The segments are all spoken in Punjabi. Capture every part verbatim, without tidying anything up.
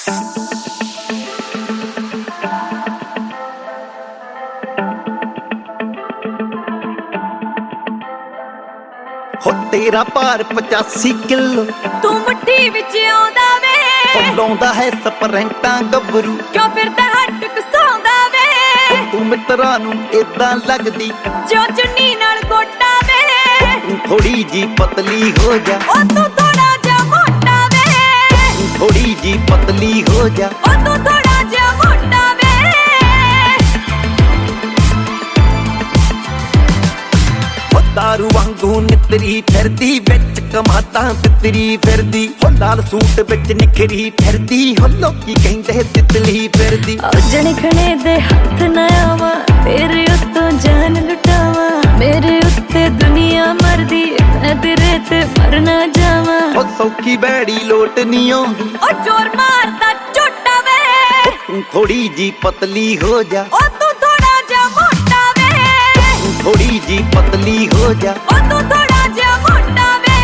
ਹੋ ਤੇਰਾ ਭਾਰ ਪਚਾਸੀ ਕਿਲੋ, ਤੂੰ ਮੁੱਠੀ ਵਿੱਚ ਆਉਂਦਾ ਵੇ, ਲਾਉਂਦਾ ਹੈ ਸਪਰੈਂਟਾਂ ਗੱਭਰੂ, ਕਿਉਂ ਫਿਰਦਾ ਹੱਟ ਕਸਾਉਂਦਾ ਵੇ। ਤੂੰ ਮਿੱਤਰਾਂ ਨੂੰ ਏਦਾਂ ਲੱਗਦੀ ਜੋ ਚੁੰਨੀ ਨਾਲ ਗੋਟਾ ਵੇ, ਤੂੰ ਥੋੜੀ ਜੀ ਪਤਲੀ ਹੋ ਜਾ, ਉਹ ਤੂੰ ਥੋੜਾ ਜਿਹਾ ਮੋਟਾ ਵੇ, ਤੂੰ ਥੋੜੀ ਜੀ ਪਤਲੀ ਹੋ ਜਾ, ਉਹ ਤੂੰ ਥੋੜਾ ਜਿਹਾ ਮੋਟਾ ਵੇ। ਦਾਰੂ ਵਾਂਗੂ ਨਿਤਰੀ ਫਿਰਦੀ ਵਿੱਚ ਕਮਾਤਾਂ ਤਿਤਰੀ ਫਿਰਦੀ, ਹੋ ਲਾਲ ਸੂਟ ਵਿੱਚ ਨਿਖਰੀ ਫਿਰਦੀ, ਹੋ ਲੋਕੀ ਕਹਿੰਦੇ ਤਿਤਲੀ ਫਿਰਦੀ। ਜਣੇ ਖਣੇ ਦੇ ਹੱਥ ਨਾ ਆਵਾਂ, ਤੇਰੇ ਉੱਤੋਂ ਜਾਨ ਲੁਟਾਵਾਂ, ਮੇਰੇ ਉੱਤੇ ਦੁਨੀਆ ਮਰਦੀ, ਮੈਂ ਤੇਰੇ ਤੇ ਮਰ ਨਾ ਜਾਵਾਂ। ਹੋ ਸੌਖੀ ਬੈੜੀ ਲੋਟ ਨਹੀਂ ਆਉਂਦੀ, ਉਹ ਜ਼ੋਰ ਮਾਰਦਾ ਝੋਟਾ ਵੇ, ਤੂੰ ਥੋੜੀ ਜੀ ਪਤਲੀ ਹੋ ਜਾ, ਉਹ ਤੂੰ ਥੋੜਾ ਜਿਹਾ ਮੋਟਾ ਵੇ, ਤੂੰ ਥੋੜੀ ਜੀ ਪਤਲੀ ਹੋ ਜਾ, ਉਹ ਤੂੰ ਥੋੜਾ ਜਿਹਾ ਮੋਟਾ ਵੇ।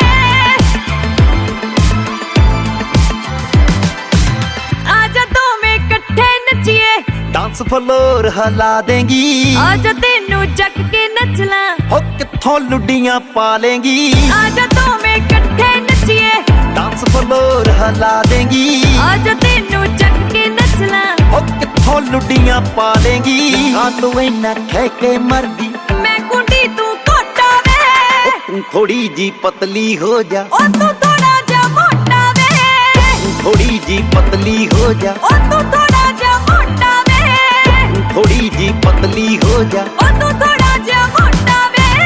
ਆਜਾ ਦੋਵੇਂ ਇਕੱਠੇ ਨੱਚੀਏ, ਡਾਂਸ ਫਲੋਰ ਹਿਲਾ ਦੇਂਗੀ, ਆਜਾ ਤੈਨੂੰ ਚੱਕ ਕੇ ਨੱਚਲਾਂ, ਹੋ ਕਿੱਥੋਂ ਲੁੱਡੀਆਂ ਪਾ ਲੇਂਗੀ। ਆਜਾ ਦੋਵੇਂ ਇਕੱਠੇ ਨੱਚੀਏ, ਡਾਂਸ ਫਲੋਰ ਹਿਲਾ ਦੇਂਗੀ, ਆਜਾ ਤੈਨੂੰ ਚੱਕ ਕੇ ਨੱਚਲਾਂ, ਹੋ ਕਿੱਥੋਂ ਲੁੱਡੀਆਂ ਪਾ ਲੇਂਗੀ। ਆ ਤੂੰ ਇੰਨਾ ਕਹਿ ਕੇ ਮਰਦੀ, ਮੈਂ ਕੁੰਡੀ ਤੂੰ ਕੋਟਾ ਵੇ, ਤੂੰ ਥੋੜੀ ਜੀ ਪਤਲੀ ਹੋ ਜਾ, ਉਹ ਤੂੰ ਥੋੜਾ ਜਿਹਾ ਮੋਟਾ ਵੇ, ਤੂੰ ਥੋੜੀ ਜੀ ਪਤਲੀ ਹੋ ਜਾ, ਉਹ ਤੂੰ ਥੋੜਾ ਜਿਹਾ ਮੋਟਾ ਵੇ, ਤੂੰ ਥੋੜੀ ਜੀ ਪਤਲੀ ਹੋ ਜਾ, ਉਹ ਤੂੰ ਥੋੜਾ ਜਿਹਾ ਮੋਟਾ ਵੇ।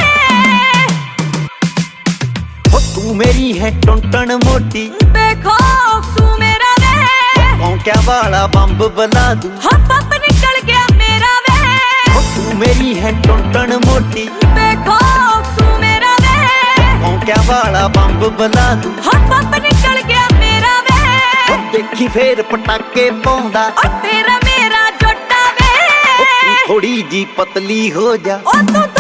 ਹੋ ਤੂੰ ਮੇਰੀ ਹੈ ਟੁੰਟਣ ਮੋਟੀ, ਬੇਖੌਫ ਤੂੰ ਮੇਰਾ ਵੇ, ਭੌਂਕਿਆ ਵਾਲਾ ਬੰਬ ਬਲਾ ਦੂੰ, ਹਾਂ ਪੰਪ ਨਿਕਲ ਗਿਆ ਮੇਰਾ ਵੇ, ਹੋ ਤੂੰ ਮੇਰੀ ਹੈ ਟੁੰਟਣ ਮੋਟੀ, ਬੇਖੌਫ ਤੂੰ ਮੇਰਾ ਵੇ, ਭੌਂਕਿਆ ਵਾਲਾ ਬੰਬ ਬਲਾ ਦੂੰ, ਹਾਂ ਪੰਪ ਨਿਕਲ ਗਿਆ ਮੇਰਾ ਵੇ, ਹੋ ਦੇਖੀ ਫੇਰ ਪਟਾਕੇ ਪਾਉਂਦਾ, ਉਹ ਤੇਰਾ ਮੇਰਾ ਜੋਟਾ ਵੇ, ਤੂੰ ਥੋੜੀ ਜੀ ਪਤਲੀ ਹੋ ਜਾ, ਉਹ ਤੂੰ